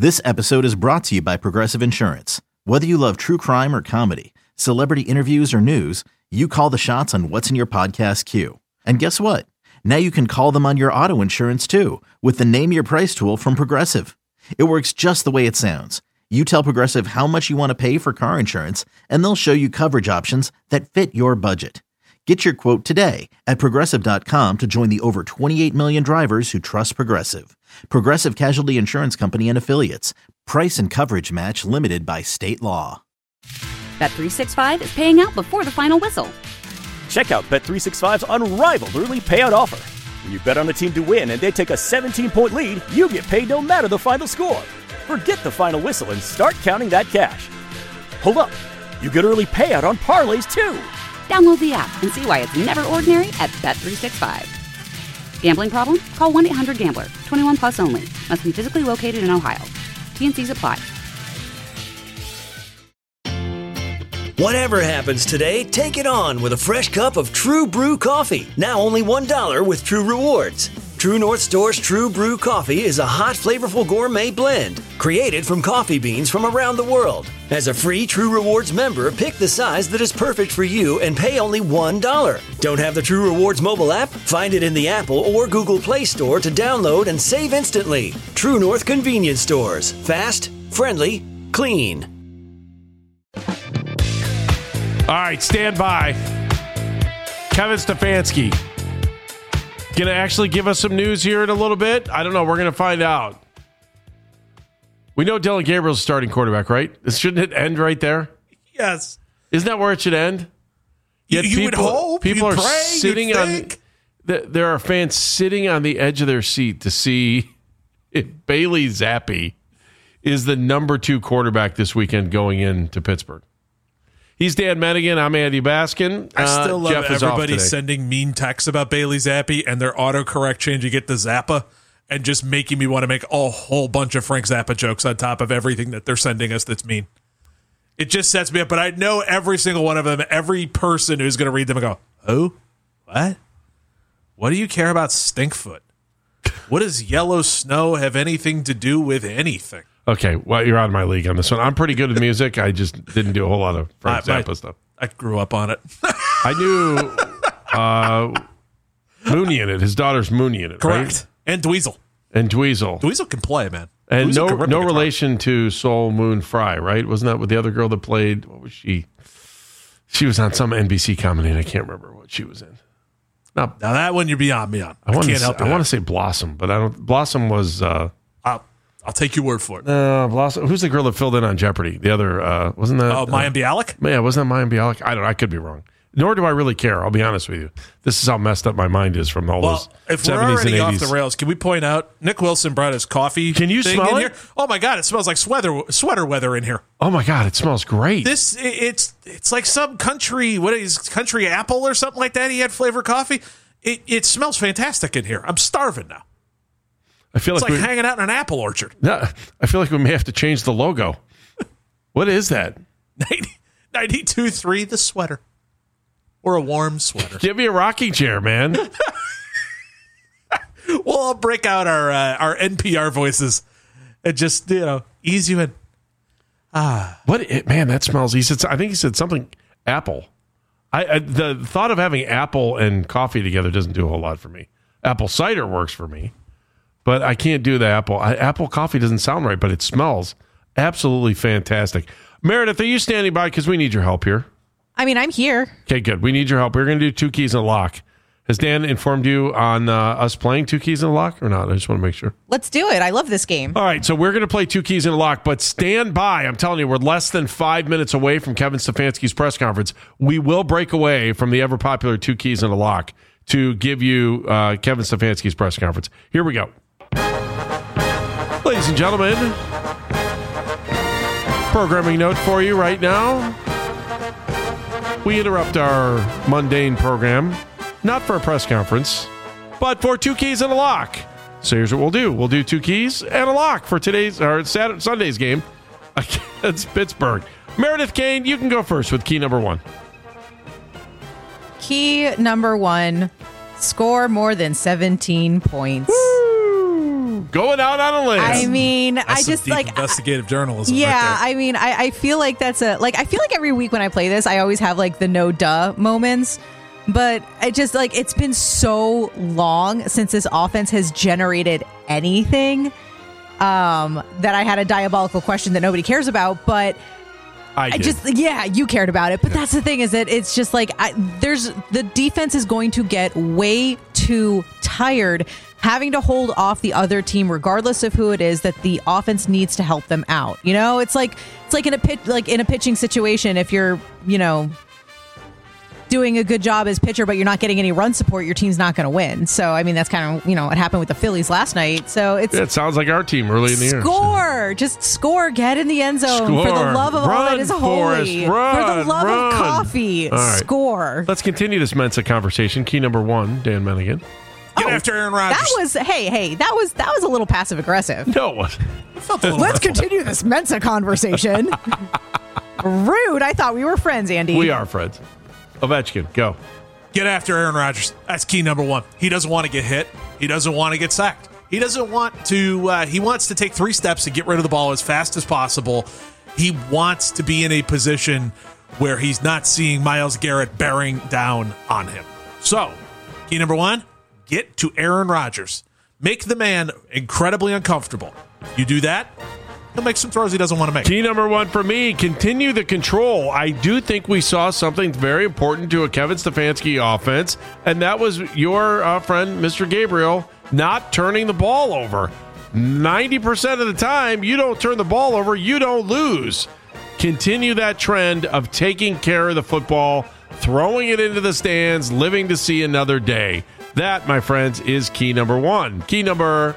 This episode is brought to you by Progressive Insurance. Whether you love true crime or comedy, celebrity interviews or news, you call the shots on what's in your podcast queue. And guess what? Now you can call them on your auto insurance too with the Name Your Price tool from Progressive. It works just the way it sounds. You tell Progressive how much you want to pay for car insurance, and they'll show you coverage options that fit your budget. Get your quote today at Progressive.com to join the over 28 million drivers who trust Progressive. Progressive Casualty Insurance Company and Affiliates. Price and coverage match limited by state law. Bet365 is paying out before the final whistle. Check out Bet365's unrivaled early payout offer. When you bet on a team to win and they take a 17-point lead, you get paid no matter the final score. Forget the final whistle and start counting that cash. Hold up. You get early payout on parlays, too. Download the app and see why it's never ordinary at Bet365. Gambling problem? Call 1-800-GAMBLER. 21 plus only. Must be physically located in Ohio. T&Cs apply. Whatever happens today, take it on with a fresh cup of True Brew coffee. Now only $1 with True Rewards. True North Store's True Brew coffee is a hot, flavorful gourmet blend created from coffee beans from around the world. As a free True Rewards member, pick the size that is perfect for you and pay only $1. Don't have the True Rewards mobile app? Find it in the Apple or Google Play Store to download and save instantly. True North Convenience Stores. Fast, friendly, clean. All right, stand by. Kevin Stefanski going to actually give us some news here in a little bit. I don't know. We're going to find out. We know Dylan Gabriel's starting quarterback, right? Shouldn't it end right there? Yes. Isn't that where it should end? Yet you would hope. People you'd are pray, sitting on. There are fans sitting on the edge of their seat to see if Bailey Zappi is the number 2 quarterback this weekend going into Pittsburgh. He's Dan Medigan. I'm Andy Baskin. I still love Jeff everybody sending mean texts about Bailey Zappi and their autocorrect changing it to Zappa and just making me want to make a whole bunch of Frank Zappa jokes on top of everything that they're sending us that's mean. It just sets me up, but I know every single one of them, every person who's going to read them and go, oh, what? What do you care about Stinkfoot? What does yellow snow have anything to do with anything? Okay, well, you're out of my league on this one. I'm pretty good at music. I just didn't do a whole lot of Frank Zappa stuff. I grew up on it. I knew Mooney in it. His daughter's Mooney in it, correct. Right? And Dweezil. Dweezil can play, man. And no relation to Soul Moon Frye, right? Wasn't that with the other girl that played? What was she? She was on some NBC comedy, and I can't remember what she was in. Now that one you're beyond me on. I can't help it. I want to say Blossom, but I don't. Blossom was. I'll take your word for it. Blossom. Who's the girl that filled in on Jeopardy? The other wasn't that? Oh, Mayim Bialik? Yeah, wasn't that Mayim Bialik? I don't know. I could be wrong. Nor do I really care. I'll be honest with you. This is how messed up my mind is from all those 70s and 80s. If we're already off the rails, can we point out Nick Wilson brought his coffee? Can you smell it? Here? Oh my God, it smells like sweater weather in here. Oh my God, it smells great. It's like some country apple or something like that. He had flavored coffee. It smells fantastic in here. I'm starving now. I feel it's like hanging out in an apple orchard. No, I feel like we may have to change the logo. What is that? 92.3, the sweater. Or a warm sweater. Give me a rocking chair, man. We'll all break out our NPR voices and just, ease you in. Man, that smells. I think he said something apple. The thought of having apple and coffee together doesn't do a whole lot for me. Apple cider works for me, but I can't do the apple. Apple coffee doesn't sound right, but it smells absolutely fantastic. Meredith, are you standing by? Because we need your help here. I mean, I'm here. Okay, good. We need your help. We're going to do 2 keys and a lock. Has Dan informed you on us playing 2 keys and a lock or not? I just want to make sure. Let's do it. I love this game. All right, so we're going to play 2 keys and a lock, but stand by. I'm telling you, we're less than 5 minutes away from Kevin Stefanski's press conference. We will break away from the ever-popular 2 keys and a lock to give you Kevin Stefanski's press conference. Here we go. Ladies and gentlemen, programming note for you right now. We interrupt our mundane program, not for a press conference, but for 2 keys and a lock. So here's what we'll do. We'll do 2 keys and a lock for Sunday's game against Pittsburgh. Meredith Kane, you can go first with key number 1. Key number 1, score more than 17 points. Woo! Going out on a limb. I mean, That's I some just deep like investigative journalism. Yeah, right there. I mean, I feel like that's I feel like every week when I play this, I always have like the no duh moments. But I just like it's been so long since this offense has generated anything that I had a diabolical question that nobody cares about. But I just you cared about it. But that's the thing is that it's just like the defense is going to get way too tired having to hold off the other team regardless of who it is that the offense needs to help them out. You know, it's like in a pitching situation, if you're, doing a good job as pitcher but you're not getting any run support, your team's not going to win. So I mean that's kind of what happened with the Phillies last night. So it sounds like our team early in the year. Just score, get in the end zone. Score. For the love of all that is holy. For the love of coffee, right. Score. Let's continue this Mensa conversation. Key number 1, Dan Mennigan. Get after Aaron Rodgers. That was a little passive aggressive. No, it wasn't. Let's continue this Mensa conversation. Rude. I thought we were friends, Andy. We are friends. Ovechkin, go. Get after Aaron Rodgers. That's key number 1. He doesn't want to get hit. He doesn't want to get sacked. He doesn't want to. He wants to take 3 steps to get rid of the ball as fast as possible. He wants to be in a position where he's not seeing Myles Garrett bearing down on him. So, key number 1, get to Aaron Rodgers. Make the man incredibly uncomfortable. You do that, he'll make some throws he doesn't want to make. Key number 1 for me, continue the control. I do think we saw something very important to a Kevin Stefanski offense, and that was your friend, Mr. Gabriel, not turning the ball over. 90% of the time, you don't turn the ball over, you don't lose. Continue that trend of taking care of the football, throwing it into the stands, living to see another day. That, my friends, is key number 1. Key number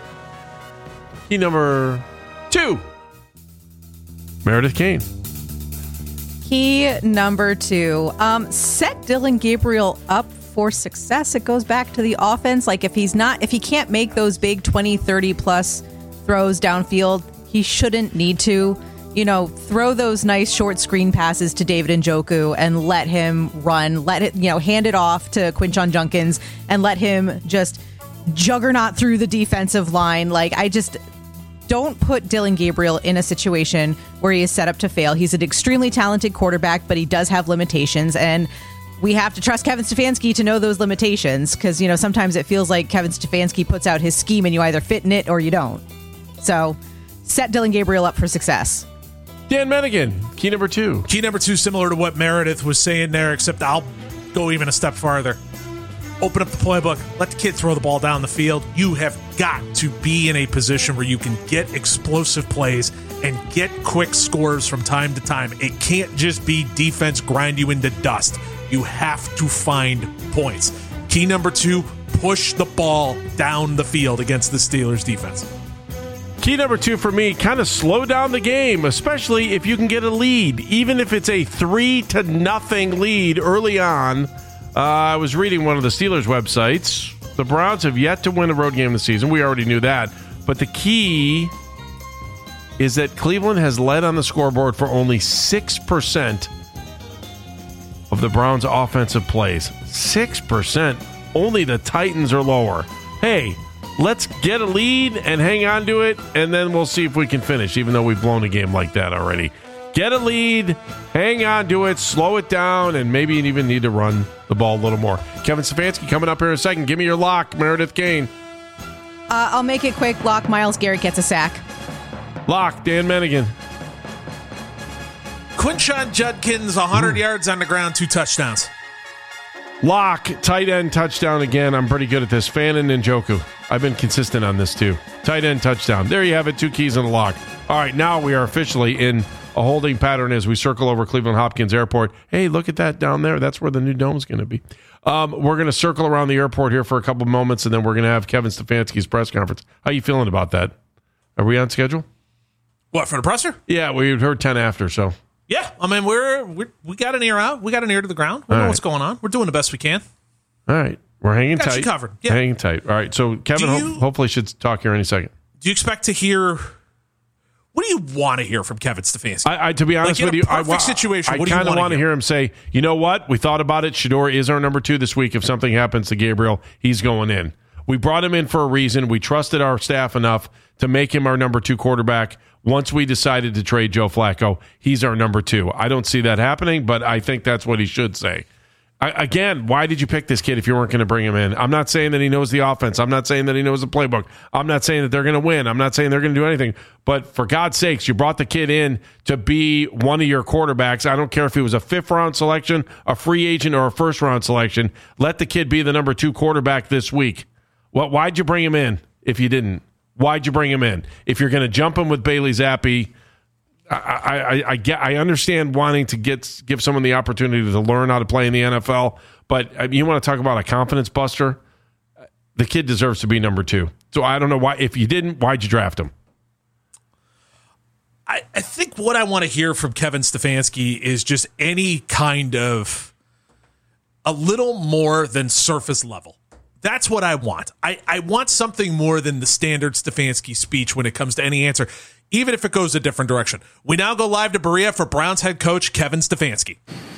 2. Meredith Kane. Key number 2. Set Dylan Gabriel up for success. It goes back to the offense. Like if he can't make those big 20, 30 plus throws downfield, he shouldn't need to. Throw those nice short screen passes to David Njoku and let him run. Let it, hand it off to Quinshon Judkins and let him just juggernaut through the defensive line. Don't put Dylan Gabriel in a situation where he is set up to fail. He's an extremely talented quarterback, but he does have limitations, and we have to trust Kevin Stefanski to know those limitations because, sometimes it feels like Kevin Stefanski puts out his scheme and you either fit in it or you don't. So set Dylan Gabriel up for success. Dan Mennigan, key number 2. Key number 2, similar to what Meredith was saying there, except I'll go even a step farther. Open up the playbook. Let the kid throw the ball down the field. You have got to be in a position where you can get explosive plays and get quick scores from time to time. It can't just be defense grind you into dust. You have to find points. Key number 2, push the ball down the field against the Steelers defense. Key number 2 for me, kind of slow down the game, especially if you can get a lead, even if it's a 3-0 lead early on. I was reading one of the Steelers websites. The Browns have yet to win a road game this season. We already knew that. But the key is that Cleveland has led on the scoreboard for only 6% of the Browns' offensive plays. 6%. Only the Titans are lower. Hey, let's get a lead and hang on to it, and then we'll see if we can finish, even though we've blown a game like that already. Get a lead, hang on to it, slow it down, and maybe you even need to run the ball a little more. Kevin Stefanski coming up here in a second. Give me your lock, Meredith Kane. I'll make it quick. Lock, Myles Garrett gets a sack. Lock, Dan Mennigan. Quinshon Judkins, 100 yards on the ground, 2 touchdowns. Lock, tight end touchdown again. I'm pretty good at this. Fan and Njoku. I've been consistent on this too. Tight end touchdown. There you have it, 2 keys and a lock. All right, now we are officially in a holding pattern as we circle over Cleveland Hopkins Airport. Hey, look at that down there. That's where the new dome's going to be. We're going to circle around the airport here for a couple moments, and then we're going to have Kevin Stefanski's press conference. How you feeling about that? Are we on schedule? What, for the presser? Yeah, we heard 10 after, so. Yeah, I mean, we got an ear out. We got an ear to the ground. We know what's going on. We're doing the best we can. All right. We're hanging tight. Got you covered. Yeah. Hanging tight. All right, so Kevin hopefully should talk here any second. Do you expect to hear... What do you want to hear from Kevin Stefanski? To be honest with you, perfect situation, what do you kind of want to hear hear him say, you know what? We thought about it. Shedeur is our number 2 this week. If something happens to Gabriel, he's going in. We brought him in for a reason. We trusted our staff enough to make him our number 2 quarterback. Once we decided to trade Joe Flacco, he's our number 2. I don't see that happening, but I think that's what he should say. Again, why did you pick this kid if you weren't going to bring him in? I'm not saying that he knows the offense. I'm not saying that he knows the playbook. I'm not saying that they're going to win. I'm not saying they're going to do anything. But for God's sakes, you brought the kid in to be one of your quarterbacks. I don't care if he was a 5th-round selection, a free agent, or a 1st-round selection. Let the kid be the number 2 quarterback this week. Why'd you bring him in if you didn't? Why'd you bring him in? If you're going to jump him with Bailey Zappi, I understand wanting to give someone the opportunity to learn how to play in the NFL, but you want to talk about a confidence buster? The kid deserves to be number 2. So I don't know why. If you didn't, why'd you draft him? I think what I want to hear from Kevin Stefanski is just any kind of a little more than surface level. That's what I want. I want something more than the standard Stefanski speech when it comes to any answer, even if it goes a different direction. We now go live to Berea for Browns head coach Kevin Stefanski.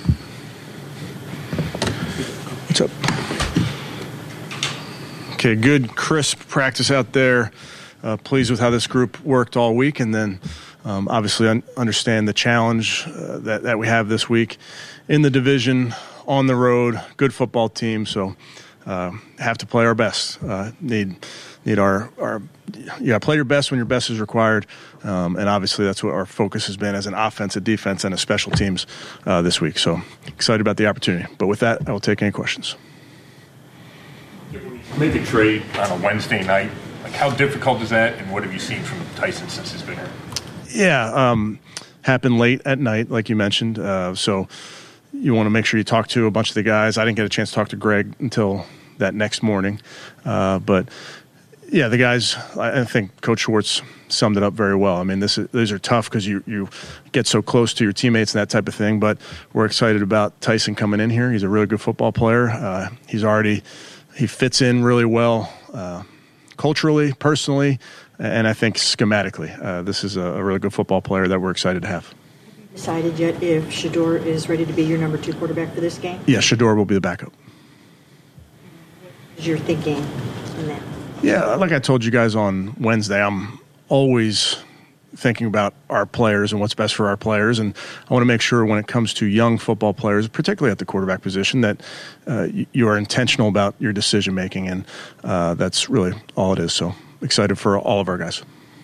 What's up? Okay, good, crisp practice out there. Pleased with how this group worked all week, and then obviously understand the challenge that we have this week in the division, on the road, good football team, so have to play our best. Need our play your best when your best is required, and obviously that's what our focus has been as an offense, a defense, and a special teams this week. So excited about the opportunity. But with that, I will take any questions. Make a trade on a Wednesday night. Like, how difficult is that, and what have you seen from Tyson since he's been here? Yeah, happened late at night, like you mentioned. So you want to make sure you talk to a bunch of the guys. I didn't get a chance to talk to Greg until that next morning. But, yeah, the guys, I think Coach Schwartz summed it up very well. I mean, these are tough because you get so close to your teammates and that type of thing. But we're excited about Tyson coming in here. He's a really good football player. He fits in really well culturally, personally, and I think schematically. This is a really good football player that we're excited to have. Decided yet if Shedeur is ready to be your number 2 quarterback for this game? Yeah, Shedeur will be the backup. Is your thinking in that? Yeah, like I told you guys on Wednesday, I'm always thinking about our players and what's best for our players, and I want to make sure when it comes to young football players, particularly at the quarterback position, that you are intentional about your decision making, and that's really all it is. So excited for all of our guys.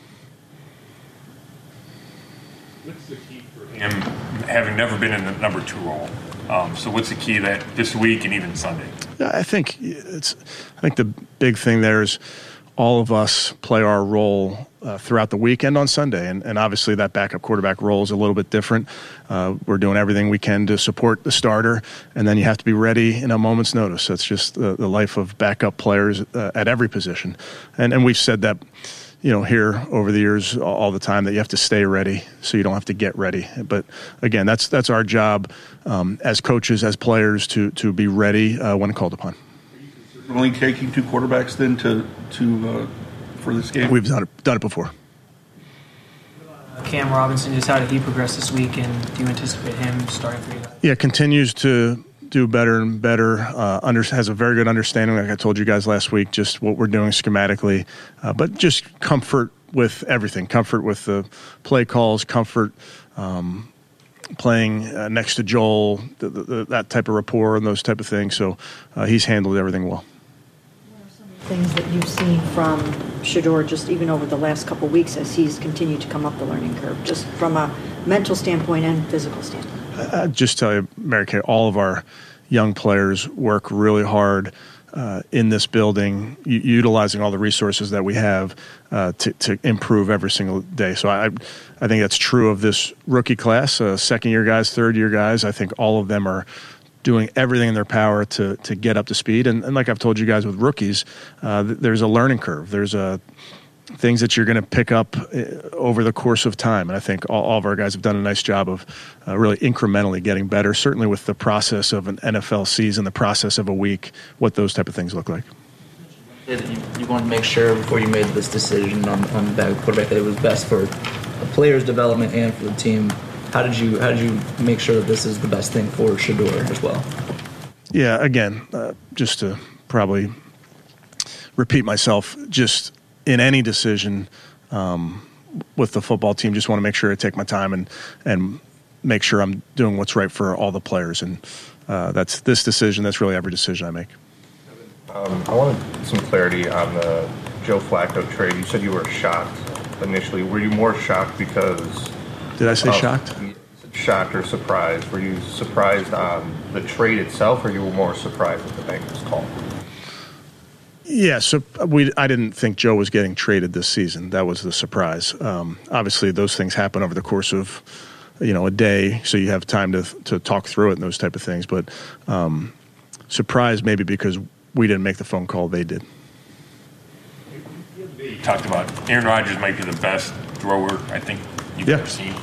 What's the key for him, having never been in the number 2 role? So what's the key that this week and even Sunday? I think the big thing there is all of us play our role throughout the weekend on Sunday, and obviously that backup quarterback role is a little bit different. We're doing everything we can to support the starter, and then you have to be ready in a moment's notice. That's just the life of backup players at every position, and we've said that here over the years all the time, that you have to stay ready so you don't have to get ready. But again, that's our job as coaches, as players, to be ready when called upon. Only taking 2 quarterbacks then to for this game? We've done it before. Cam Robinson, just how did he progress this week, and do you anticipate him starting for you guys? Yeah, continues to do better and better. Has a very good understanding, like I told you guys last week, just what we're doing schematically, but just comfort with everything. Comfort with the play calls, comfort playing next to Joel, that type of rapport and those type of things. So he's handled everything well. What are some of the things that you've seen from Shedeur just even over the last couple of weeks as he's continued to come up the learning curve, just from a mental standpoint and physical standpoint? I'd just tell you, Mary Kay, all of our young players work really hard in this building, utilizing all the resources that we have to improve every single day. So I think that's true of this rookie class, second-year guys, third-year guys. I think all of them are doing everything in their power to get up to speed. And like I've told you guys with rookies, there's a learning curve. There's things that you're going to pick up over the course of time. And I think all of our guys have done a nice job of really incrementally getting better, certainly with the process of an NFL season, the process of a week, what those type of things look like. You wanted to make sure before you made this decision on that quarterback that it was best for the player's development and for the team. How did you make sure that this is the best thing for Shedeur as well? Yeah, again, just to probably repeat myself. Just in any decision with the football team, just want to make sure I take my time and make sure I'm doing what's right for all the players. And that's this decision. That's really every decision I make. I wanted some clarity on the Joe Flacco trade. You said you were shocked initially. Were you more shocked because... Did I say shocked? Shocked or surprised? Were you surprised on the trade itself, or you were more surprised with the Bengals call? Yeah, so I didn't think Joe was getting traded this season. That was the surprise. Obviously, those things happen over the course of a day, so you have time to talk through it and those type of things. But surprised maybe because we didn't make the phone call, they did. You talked about Aaron Rodgers might be the best thrower I think you've ever seen.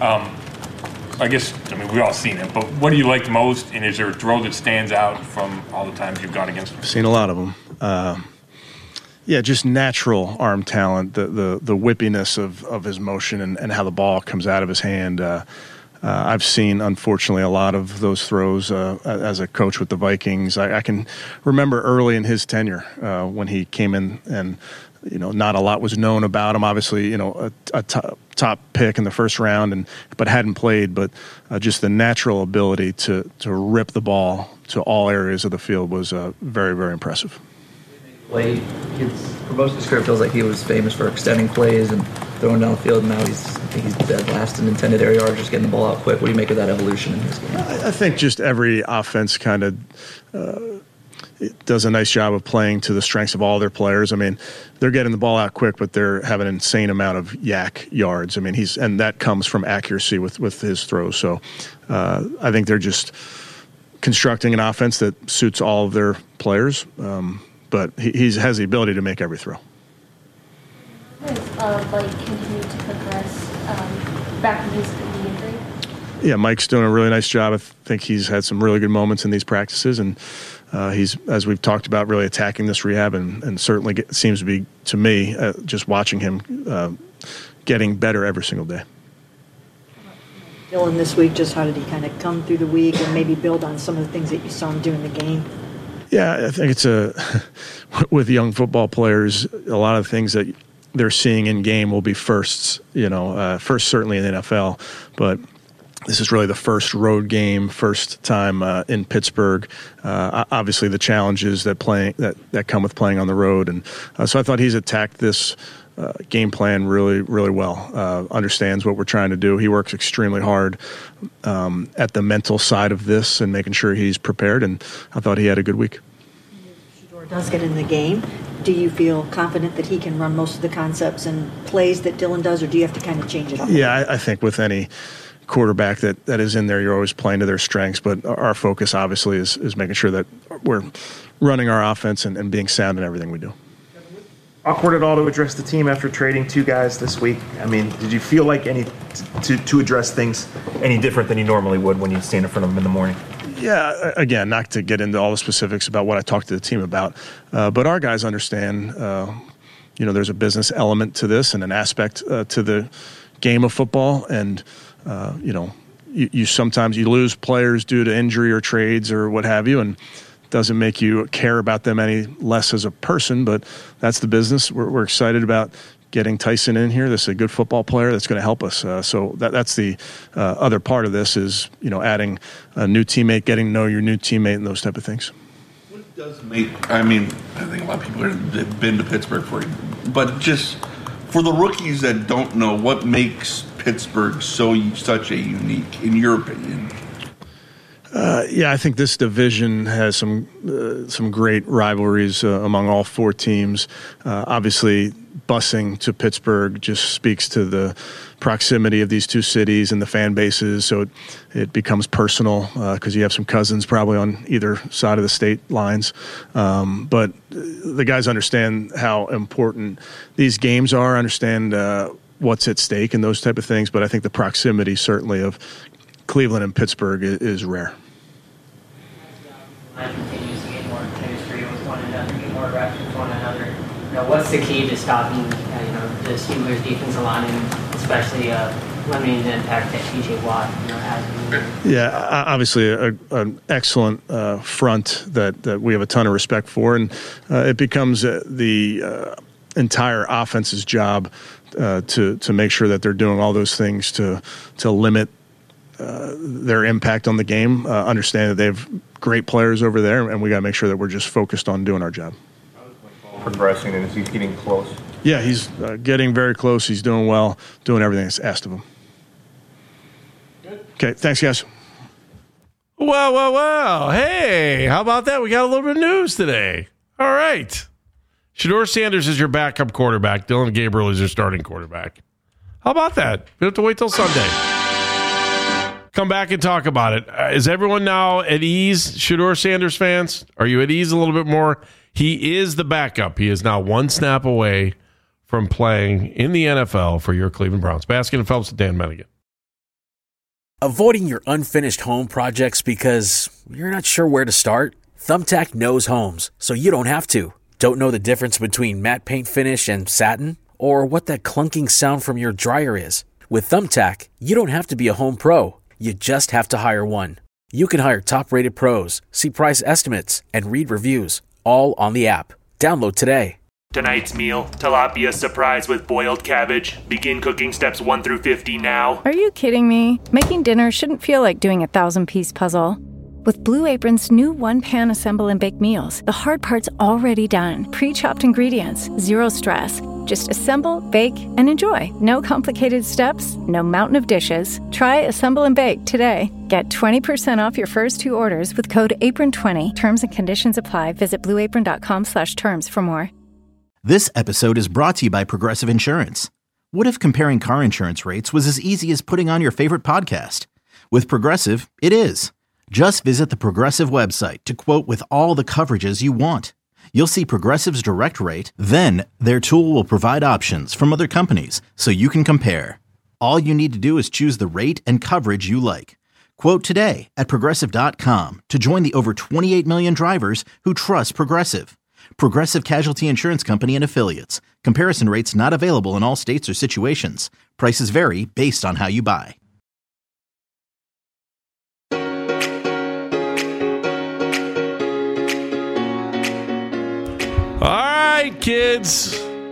We've all seen it, but what do you like most, and is there a throw that stands out from all the times you've gone against him? I've seen a lot of them. Just natural arm talent, the whippiness of his motion and how the ball comes out of his hand. I've seen, unfortunately, a lot of those throws as a coach with the Vikings. I can remember early in his tenure when he came in and, not a lot was known about him. Obviously, a top pick in the first round, but hadn't played. But just the natural ability to rip the ball to all areas of the field was very, very impressive. For most of his career, it feels like he was famous for extending plays and throwing down the field. And now he's dead last in intended area yards, just getting the ball out quick. What do you make of that evolution in his game? I think just every offense kind of does a nice job of playing to the strengths of all their players. I mean, they're getting the ball out quick, but they're having an insane amount of yak yards. I mean, and that comes from accuracy with his throws. So I think they're just constructing an offense that suits all of their players. But he has the ability to make every throw. Continue to progress back from his injury? Yeah, Mike's doing a really nice job. I think he's had some really good moments in these practices, and he's, as we've talked about, really attacking this rehab, and certainly seems to be, to me, just watching him getting better every single day. Dylan, this week, just how did he kind of come through the week and maybe build on some of the things that you saw him do in the game? Yeah, I think it's with young football players, a lot of things that they're seeing in game will be firsts, first certainly in the NFL, but this is really the first road game, first time in Pittsburgh. Obviously the challenges that come with playing on the road. And so I thought he's attacked this game plan really, really well, understands what we're trying to do. He works extremely hard at the mental side of this and making sure he's prepared, and I thought he had a good week. Shedeur does get in the game. Do you feel confident that he can run most of the concepts and plays that Dylan does, or do you have to kind of change it up? Yeah, I think with any quarterback that is in there, you're always playing to their strengths, but our focus obviously is making sure that we're running our offense and being sound in everything we do. Awkward at all to address the team after trading two guys this week? I mean, did you feel like to address things any different than you normally would when you stand in front of them in the morning? Yeah, again, not to get into all the specifics about what I talked to the team about, but our guys understand, there's a business element to this and an aspect to the game of football, and you sometimes you lose players due to injury or trades or what have you, and doesn't make you care about them any less as a person, but that's the business. We're excited about getting Tyson in here. This is a good football player that's going to help us. So that's the other part of this is, adding a new teammate, getting to know your new teammate and those type of things. What does I think a lot of people have been to Pittsburgh but just for the rookies that don't know, what makes Pittsburgh such a unique, in your opinion? I think this division has some great rivalries among all four teams. Obviously, busing to Pittsburgh just speaks to the proximity of these two cities and the fan bases, so it becomes personal because you have some cousins probably on either side of the state lines. But the guys understand how important these games are, understand what's at stake and those type of things, but I think the proximity certainly of Cleveland and Pittsburgh is rare. Continues to get more chemistry with one another, get more reps with one another. What's the key to stopping the Steelers' defensive line, and especially limiting the impact that TJ Watt has? Yeah, obviously an excellent front that we have a ton of respect for, and it becomes the entire offense's job to make sure that they're doing all those things to limit their impact on the game. Understand that they have great players over there, and we got to make sure that we're just focused on doing our job. Progressing, and is he getting close? Yeah, he's getting very close. He's doing well, doing everything that's asked of him. Good. Okay, thanks, guys. Well. Hey, how about that? We got a little bit of news today. All right. Shedeur Sanders is your backup quarterback. Dillon Gabriel is your starting quarterback. How about that? We don't have to wait till Sunday. Come back and talk about it. Is everyone now at ease, Shedeur Sanders fans? Are you at ease a little bit more? He is the backup. He is now one snap away from playing in the NFL for your Cleveland Browns. Baskin and Phelps and Dan Mennigan. Avoiding your unfinished home projects because you're not sure where to start? Thumbtack knows homes, so you don't have to. Don't know the difference between matte paint finish and satin? Or what that clunking sound from your dryer is? With Thumbtack, you don't have to be a home pro. You just have to hire one. You can hire top-rated pros, see price estimates, and read reviews, all on the app. Download today. Tonight's meal, tilapia surprise with boiled cabbage. Begin cooking steps 1 through 50 now. Are you kidding me? Making dinner shouldn't feel like doing a 1,000-piece puzzle. With Blue Apron's new one-pan assemble and bake meals, the hard part's already done. Pre-chopped ingredients, zero stress. Just assemble, bake, and enjoy. No complicated steps, no mountain of dishes. Try Assemble and Bake today. Get 20% off your first 2 orders with code APRON20. Terms and conditions apply. Visit blueapron.com/terms for more. This episode is brought to you by Progressive Insurance. What if comparing car insurance rates was as easy as putting on your favorite podcast? With Progressive, it is. Just visit the Progressive website to quote with all the coverages you want. You'll see Progressive's direct rate, then their tool will provide options from other companies so you can compare. All you need to do is choose the rate and coverage you like. Quote today at Progressive.com to join the over 28 million drivers who trust Progressive. Progressive Casualty Insurance Company and Affiliates. Comparison rates not available in all states or situations. Prices vary based on how you buy. All right, kids.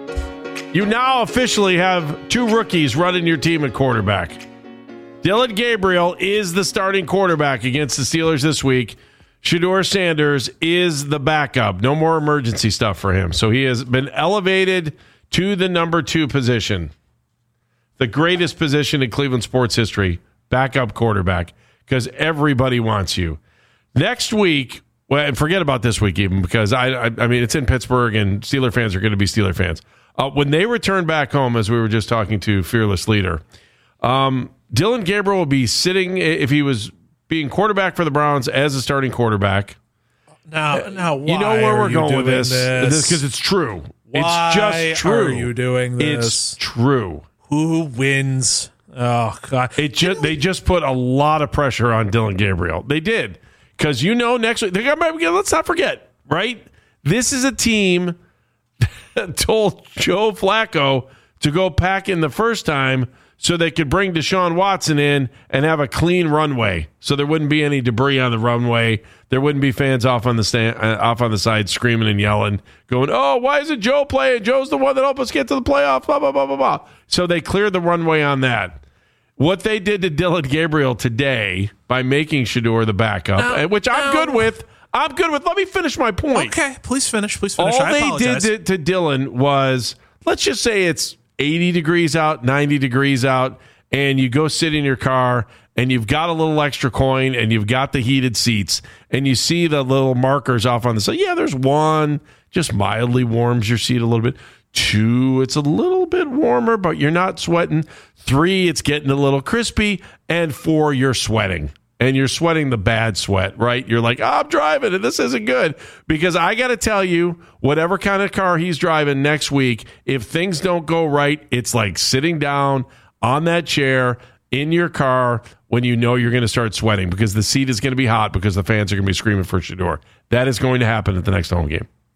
You now officially have 2 rookies running your team at quarterback. Dillon Gabriel is the starting quarterback against the Steelers this week. Shedeur Sanders is the backup. No more emergency stuff for him. So he has been elevated to the number 2 position. The greatest position in Cleveland sports history, backup quarterback, because everybody wants you. Next week, well, and forget about this week even, because I mean, it's in Pittsburgh and Steeler fans are going to be Steeler fans. When they return back home, as we were just talking to Fearless Leader, Dillon Gabriel will be sitting, if he was being quarterback for the Browns as a starting quarterback. Now, why you know where we're going with this? Because it's true. Why it's just true. Are you doing this? It's true. Who wins? Oh God! They just put a lot of pressure on Dillon Gabriel. They did, because next week let's not forget, right? This is a team that told Joe Flacco to go pack in the first time so they could bring Deshaun Watson in and have a clean runway, so there wouldn't be any debris on the runway. There wouldn't be fans off on the side screaming and yelling, going, "Oh, why isn't Joe playing? Joe's the one that helped us get to the playoffs." Blah blah blah blah blah. So they cleared the runway on that. What they did to Dillon Gabriel today by making Shedeur the backup, which I'm good with. Let me finish my point. Okay, please finish. All they did to Dillon was, let's just say it's 80 degrees out, 90 degrees out, and you go sit in your car and you've got a little extra coin and you've got the heated seats and you see the little markers off on the side. Yeah, there's 1, just mildly warms your seat a little bit. 2, it's a little bit warmer, but you're not sweating. 3, it's getting a little crispy. And 4, you're sweating. And you're sweating the bad sweat, right? You're like, I'm driving and this isn't good. Because I got to tell you, whatever kind of car he's driving next week, if things don't go right, it's like sitting down on that chair in your car when you know you're going to start sweating because the seat is going to be hot because the fans are going to be screaming for Shedeur. That is going to happen at the next home game.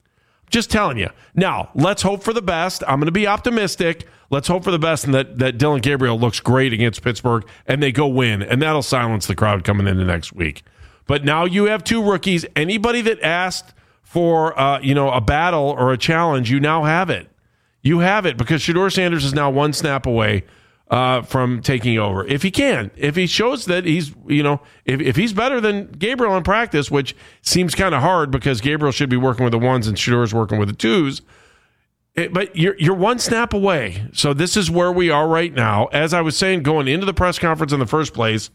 Just telling you. Now, let's hope for the best. I'm going to be optimistic. Let's hope for the best and that Dillon Gabriel looks great against Pittsburgh and they go win, and that'll silence the crowd coming into next week. But now you have two rookies. Anybody that asked for a battle or a challenge, you now have it. You have it because Shedeur Sanders is now one snap away from taking over. If he can, if he shows that he's, if he's better than Gabriel in practice, which seems kind of hard because Gabriel should be working with the ones and Shedeur's working with the twos. But you're one snap away. So this is where we are right now. As I was saying, going into the press conference in the first place,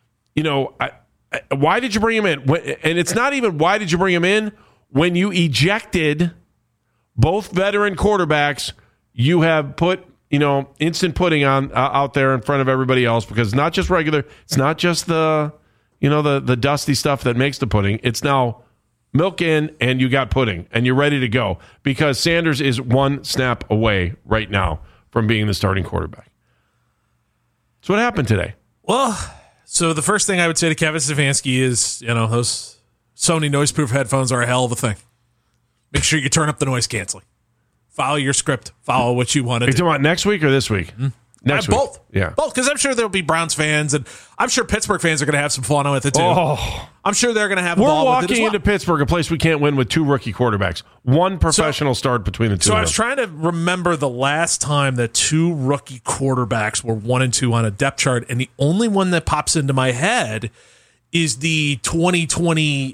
why did you bring him in? And it's not even why did you bring him in? When you ejected both veteran quarterbacks, you have put instant pudding on out there in front of everybody else because it's not just regular. It's not just the dusty stuff that makes the pudding. It's now milk in and you got pudding and you're ready to go because Sanders is one snap away right now from being the starting quarterback. So what happened today? Well, so the first thing I would say to Kevin Stefanski is, those Sony noise-proof headphones are a hell of a thing. Make sure you turn up the noise canceling. Follow your script. Follow what you want to do. Are you talking about next week or this week? Mm-hmm. Next week. Both. Yeah. Both, because I'm sure there'll be Browns fans, and I'm sure Pittsburgh fans are going to have some fun with it, too. Oh. I'm sure they're going to have We're ball with it as walking well. into Pittsburgh, a place we can't win with two rookie quarterbacks. One professional start between the two So of I was them. trying to remember the last time that two rookie quarterbacks were 1 and 2 on a depth chart, and the only one that pops into my head is the 2020,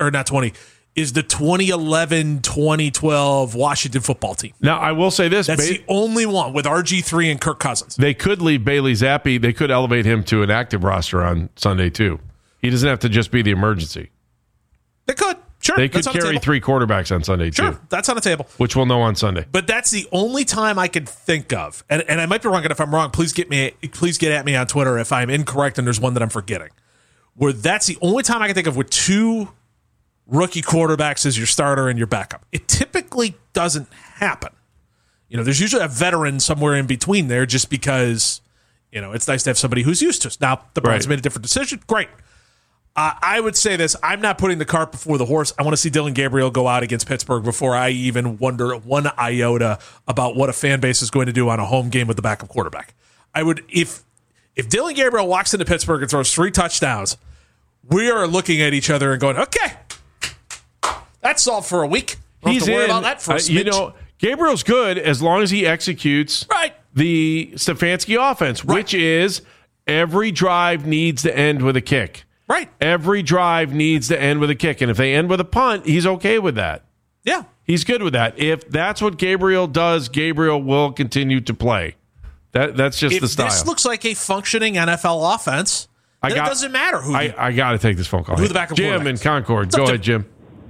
is the 2011-2012 Washington football team. Now, I will say this. That's the only one with RG3 and Kirk Cousins. They could leave Bailey Zappi. They could elevate him to an active roster on Sunday, too. He doesn't have to just be the emergency. They could. Sure. They could carry three quarterbacks on Sunday, too. Sure. That's on the table. Which we'll know on Sunday. But that's the only time I can think of. And I might be wrong, and if I'm wrong, please get at me on Twitter if I'm incorrect and there's one that I'm forgetting. Where that's the only time I can think of with two rookie quarterbacks as your starter and your backup. It typically doesn't happen. There's usually a veteran somewhere in between there just because, it's nice to have somebody who's used to it. Now, the Browns made a different decision. Great. I would say this. I'm not putting the cart before the horse. I want to see Dillon Gabriel go out against Pittsburgh before I even wonder one iota about what a fan base is going to do on a home game with the backup quarterback. I would, if Dillon Gabriel walks into Pittsburgh and throws 3 touchdowns, we are looking at each other and going, okay, that's solved for a week. Don't have to worry about that for a smidge. Gabriel's good as long as he executes the Stefanski offense, which is every drive needs to end with a kick. Right. Every drive needs to end with a kick. And if they end with a punt, he's okay with that. Yeah. He's good with that. If that's what Gabriel does, Gabriel will continue to play. That's just the style. If this looks like a functioning NFL offense, then it doesn't matter who. I got to take this phone call. Who the backup Jim in Concord. Go ahead, Jim.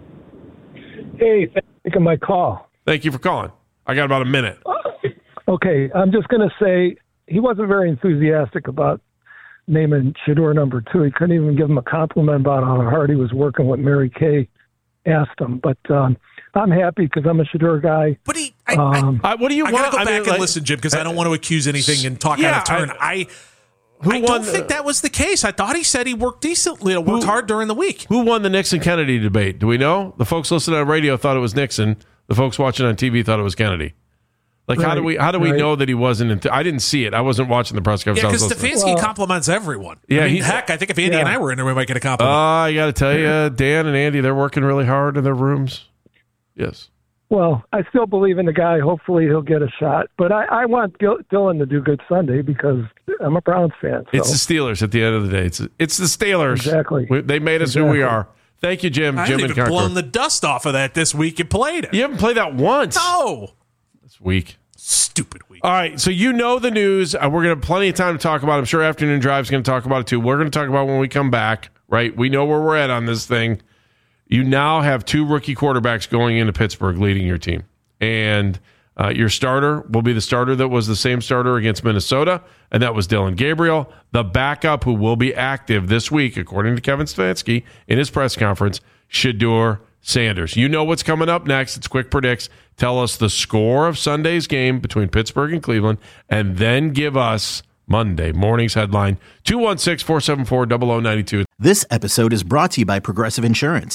Hey, thank you for my call. Thank you for calling. I got about a minute. Okay, I'm just going to say he wasn't very enthusiastic about naming Shedeur number 2. He couldn't even give him a compliment about how hard he was working with Mary Kay asked him. But I'm happy because I'm a Shedeur guy. But what do you want? I got to go back and listen, Jim, because I don't want to accuse anything and talk out of turn. I don't think that was the case. I thought he said he worked decently, worked hard during the week. Who won the Nixon-Kennedy debate? Do we know? The folks listening on radio thought it was Nixon. The folks watching on TV thought it was Kennedy. How do we know that he wasn't? I didn't see it. I wasn't watching the press conference. Yeah, because Stefanski compliments everyone. Yeah, heck, I think if Andy and I were in there, we might get a compliment. I got to tell you, Dan and Andy, they're working really hard in their rooms. Yes. Well, I still believe in the guy. Hopefully he'll get a shot. But I want Dillon to do good Sunday because I'm a Browns fan. So. It's the Steelers at the end of the day. It's the Steelers. Exactly. They made us who we are. Thank you, Jim. I Jim haven't even blown the dust off of that this week and played it. You haven't played that once. No. This week. Stupid week. All right, so you know the news. We're going to have plenty of time to talk about it. I'm sure Afternoon Drive is going to talk about it too. We're going to talk about it when we come back, right? We know where we're at on this thing. You now have 2 rookie quarterbacks going into Pittsburgh leading your team. And your starter will be the starter that was the same starter against Minnesota, and that was Dillon Gabriel. The backup who will be active this week, according to Kevin Stefanski in his press conference, Shedeur Sanders. You know what's coming up next. It's Quick Predicts. Tell us the score of Sunday's game between Pittsburgh and Cleveland, and then give us Monday morning's headline, 216-474-0092. This episode is brought to you by Progressive Insurance.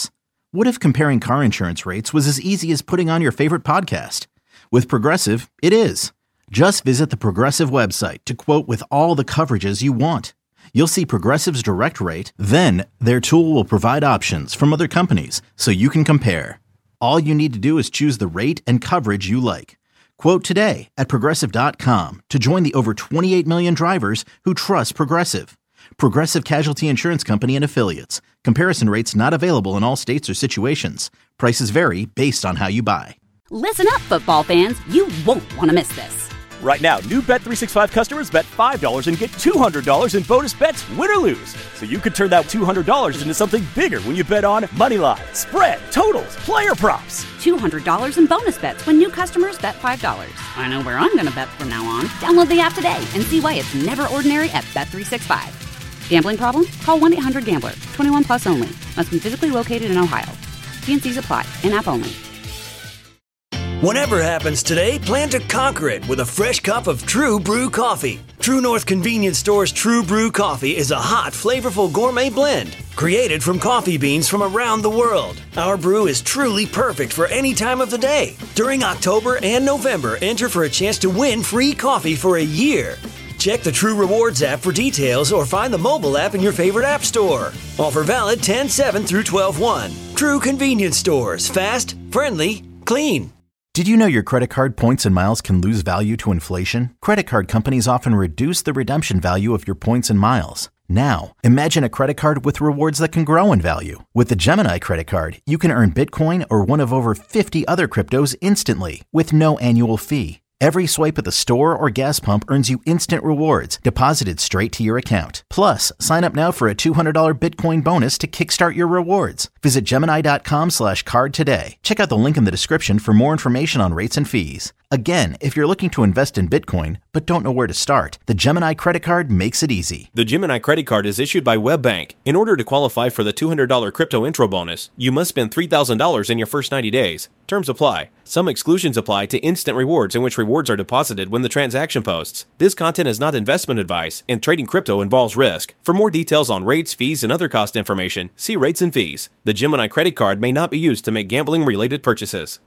What if comparing car insurance rates was as easy as putting on your favorite podcast? With Progressive, it is. Just visit the Progressive website to quote with all the coverages you want. You'll see Progressive's direct rate, then their tool will provide options from other companies so you can compare. All you need to do is choose the rate and coverage you like. Quote today at Progressive.com to join the over 28 million drivers who trust Progressive. Progressive Casualty Insurance Company and Affiliates. Comparison rates not available in all states or situations. Prices vary based on how you buy. Listen up, football fans. You won't want to miss this. Right now, new Bet365 customers bet $5 and get $200 in bonus bets, win or lose. So you could turn that $200 into something bigger when you bet on Moneyline, spread, totals, player props. $200 in bonus bets when new customers bet $5. I know where I'm going to bet from now on. Download the app today and see why it's never ordinary at Bet365. Gambling problem? Call 1-800-GAMBLER. 21 plus only. Must be physically located in Ohio. T&Cs apply. In-app only. Whatever happens today, plan to conquer it with a fresh cup of True Brew coffee. True North Convenience Store's True Brew coffee is a hot, flavorful gourmet blend created from coffee beans from around the world. Our brew is truly perfect for any time of the day. During October and November, enter for a chance to win free coffee for a year. Check the True Rewards app for details or find the mobile app in your favorite app store. Offer valid 10/7 through 12/1. True Convenience Stores. Fast, friendly, clean. Did you know your credit card points and miles can lose value to inflation? Credit card companies often reduce the redemption value of your points and miles. Now, imagine a credit card with rewards that can grow in value. With the Gemini credit card, you can earn Bitcoin or one of over 50 other cryptos instantly with no annual fee. Every swipe at the store or gas pump earns you instant rewards deposited straight to your account. Plus, sign up now for a $200 Bitcoin bonus to kickstart your rewards. Visit Gemini.com/card today. Check out the link in the description for more information on rates and fees. Again, if you're looking to invest in Bitcoin but don't know where to start, the Gemini credit card makes it easy. The Gemini credit card is issued by WebBank. In order to qualify for the $200 crypto intro bonus, you must spend $3,000 in your first 90 days. Terms apply. Some exclusions apply to instant rewards in which rewards are deposited when the transaction posts. This content is not investment advice, and trading crypto involves risk. For more details on rates, fees, and other cost information, see rates and fees. The Gemini credit card may not be used to make gambling-related purchases.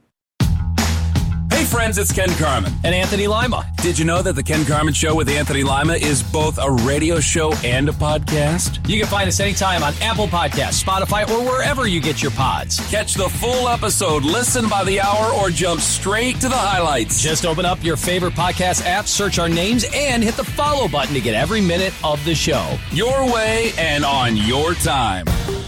Hey friends, it's Ken Carman and Anthony Lima. Did you know that the Ken Carman Show with Anthony Lima is both a radio show and a podcast? You can find us anytime on Apple Podcasts, Spotify, or wherever you get your pods. Catch the full episode, listen by the hour, or jump straight to the highlights. Just open up your favorite podcast app, search our names, and hit the follow button to get every minute of the show. Your way and on your time.